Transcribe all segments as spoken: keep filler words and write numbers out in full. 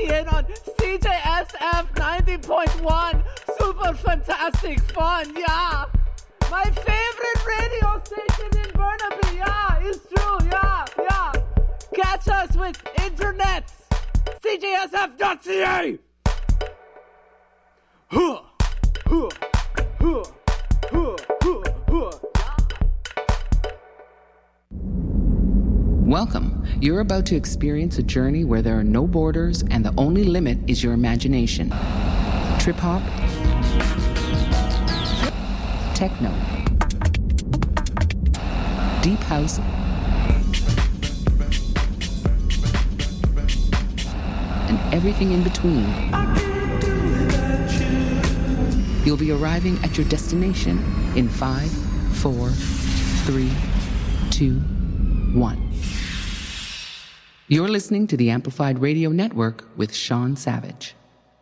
in on C J S F ninety point one. Super fantastic fun, yeah. My favorite radio station in Burnaby, yeah, it's true, yeah, yeah. Catch us with internet, C J S F dot C A. Huh, huh, huh, huh, huh, huh. Welcome. You're about to experience a journey where there are no borders and the only limit is your imagination. Trip hop, techno, deep house, and everything in between. You'll be arriving at your destination in five, four, three, two, one. You're listening to the Amplified Radio Network with Sean Savage.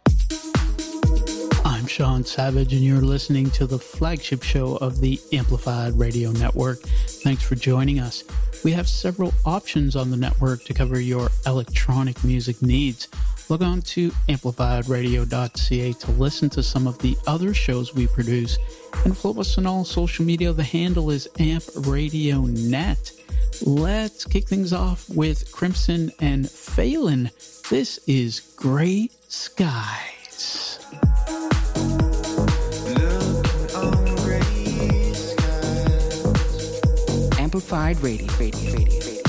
I'm Sean Savage, and you're listening to the flagship show of the Amplified Radio Network. Thanks for joining us. We have several options on the network to cover your electronic music needs. Log on to amplified radio dot c a to listen to some of the other shows we produce, and follow us on all social media. The handle is Amp Radio Net. Let's kick things off with Crimson and Phelan. This is Gray Skies. Amplified Radio, Radio, Radio, Radio.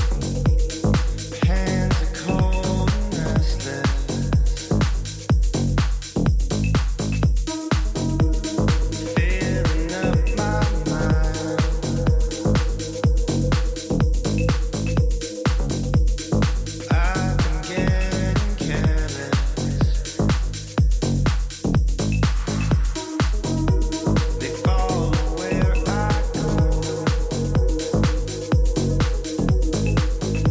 Where I go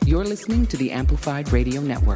You're listening to the Amplified Radio Network.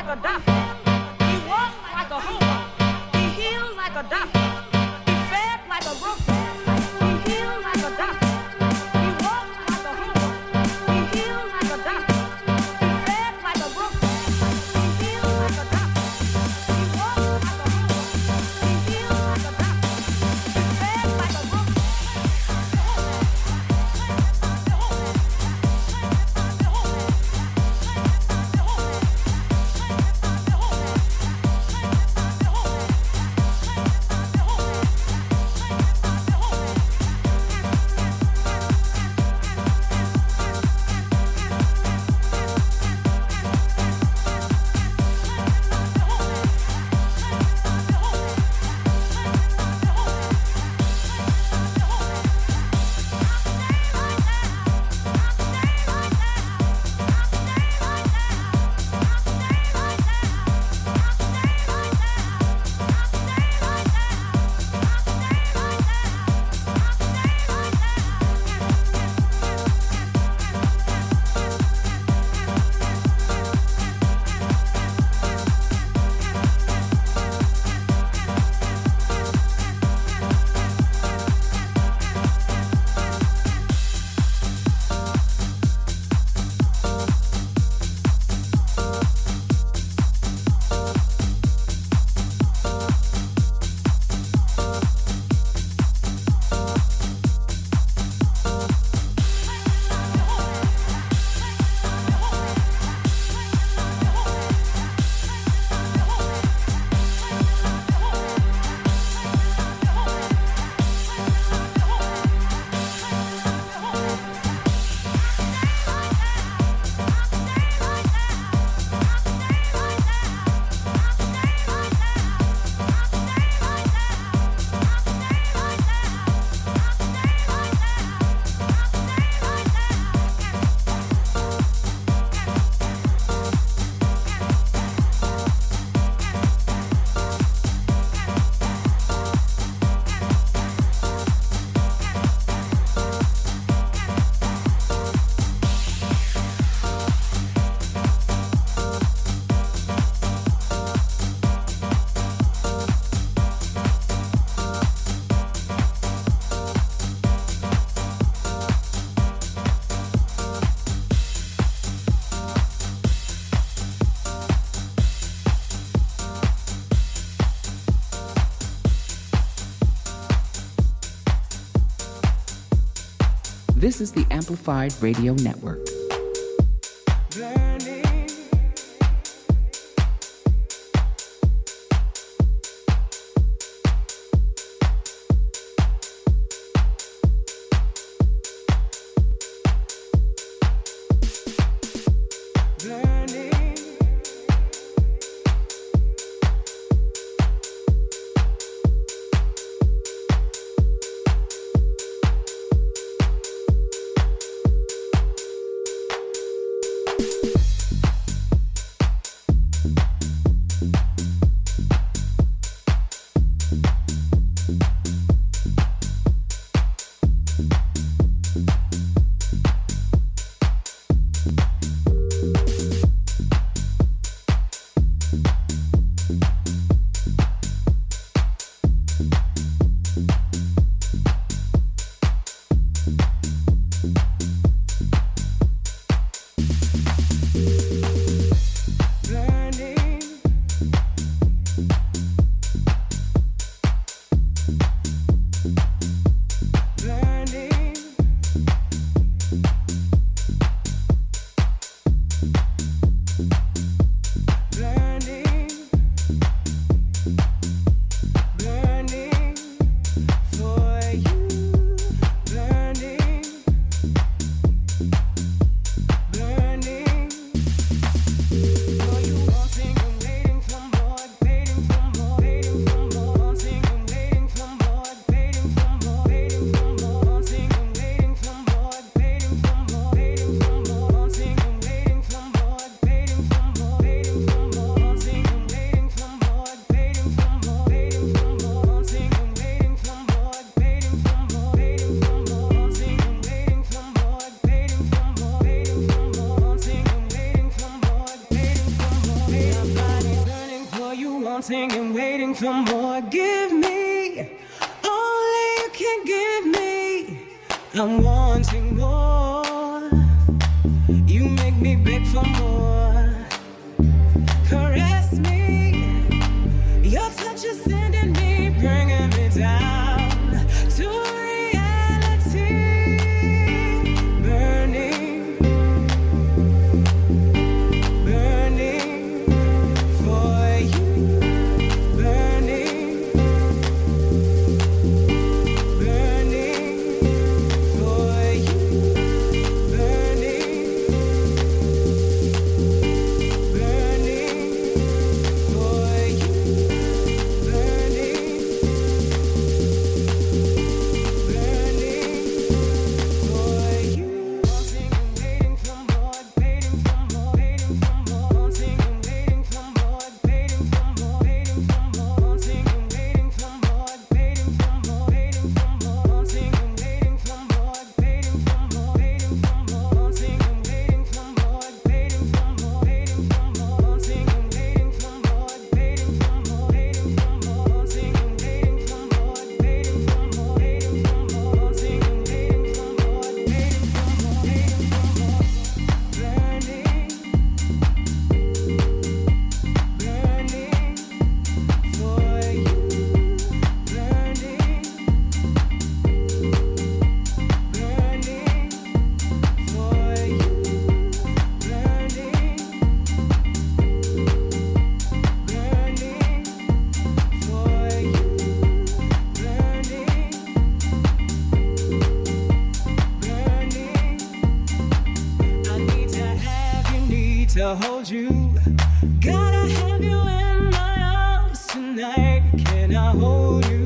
a doctor. He walked like a hooper. He healed like a doctor. He fed like a roofer. He healed like a doctor. He walked like a hooper. He healed like a doctor. He fed like a roofer. He healed like a doctor. He walked like a hooper. He healed like a doctor. He fed like a roofer. This is the Amplified Radio Network. wanting and waiting for more. Give me only you can give me. I'm wanting more. You make me beg for more. Caress me. Your touch is sending me, bringing me down to reality. Burning, burning for you. Burning, burning for you. Burning, burning for you. To hold you, gotta have you in my arms tonight. Can I hold you?